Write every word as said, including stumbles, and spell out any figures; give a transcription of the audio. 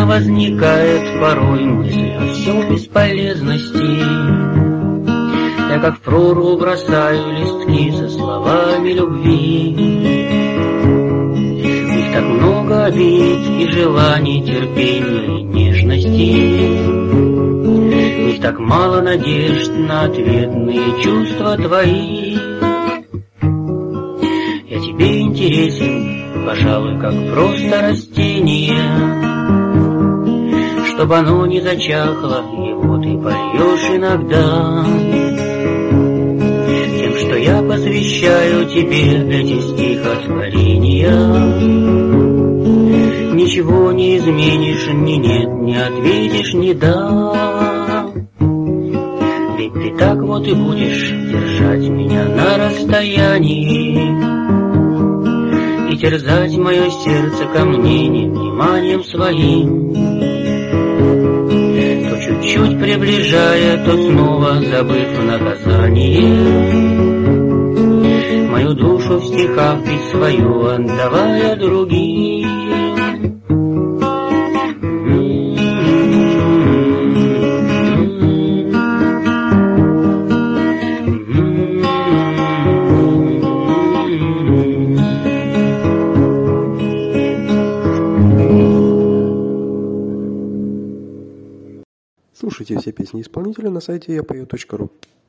возникает порой мысль о всем бесполезности. Я как в прорву бросаю листки со словами любви. В них так много обид и желаний, терпения и нежности. В них так мало надежд на ответные чувства твои. Я тебе интересен, пожалуй, как просто растение. Чтоб оно не зачахло, его ты польешь иногда. Тем, что я посвящаю тебе эти стихотворения, ничего не изменишь, ни нет, не ответишь, ни да. Ведь ты так вот и будешь держать меня на расстоянии и терзать мое сердце камнением, вниманием своим, то чуть-чуть приближая, то снова забыв наказание, мою душу в стихах ты свою отдавая другим. Слушайте все песни исполнителя на сайте я пою точка ру.